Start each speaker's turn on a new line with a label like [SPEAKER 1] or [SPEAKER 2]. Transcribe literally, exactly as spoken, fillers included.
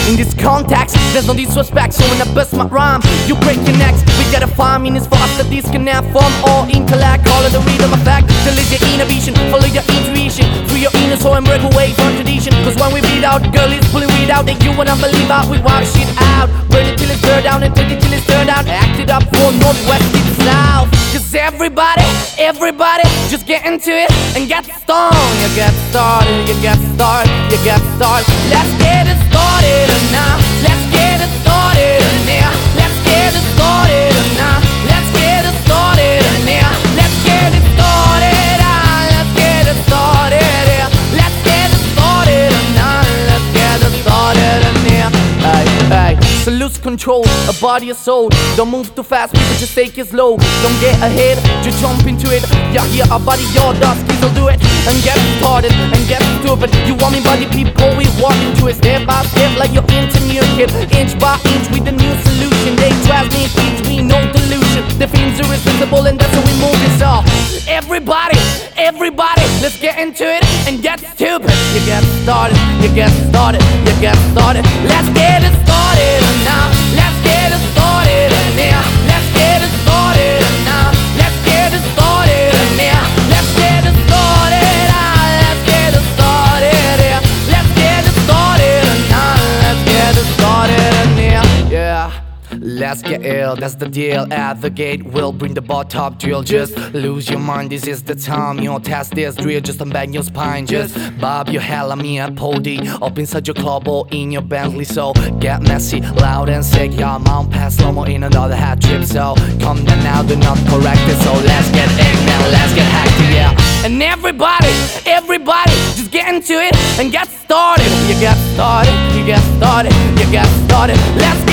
[SPEAKER 1] In this context, there's no disrespect, so when I bust my rhyme, you break your necks. We gotta five minutes for us to disconnect from all intellect. All of the rhythm effect, to live your inner vision, follow your intuition, free your inner soul and break away from tradition. Cause when we beat out, girl is pulling weed out, and you wanna believe out, we wild shit out. Burn it till it's burned down, and take it till it's turned out. Act it up for northwest and south. Cause everybody, everybody, just get into it and get stoned. You get started, you get started, you get started. Let's get it started now. Let's get it started now. Let's get it started now. Let's get it started now. Let's get it started. ah, Let's get it started. yeah. Let's get it started now. Let's get it started now. Hey, hey. So lose control of body and soul. Don't move too fast, people, just take it slow. Don't get ahead, just jump into it. Yeah, here, our body, your dust, please will do it. And get started, and get stupid. You want me body, people, we walk into it. Step by step, like you're into new kid. Inch by inch, with a new solution. They try me, teach me, no delusion. The things are irresistible, and that's how we move it. So, everybody, everybody, let's get into it and get stupid. You get started, you get started, you get started. Let's get it started now. Let's get it started now. Let's get it started now. Let's get it started now. Let's get it started. ah, Let's get it started. yeah. Let's get it started now. Let's get it started now. Yeah. Let's get ill, that's the deal. At the gate, we'll bring the bar top drill. Just lose your mind, this is the time. You know, test this drill, just unbang your spine. Just bob your hell on me at Pody, up inside your club or in your Bentley. So get messy, loud and sick. Your mount pass slow-mo in another hat trip. So come down now, do not correct it. So let's get in now, let's get hacked, yeah. And everybody, everybody, just get into it and get started. You get started, you get started, you get started. Let's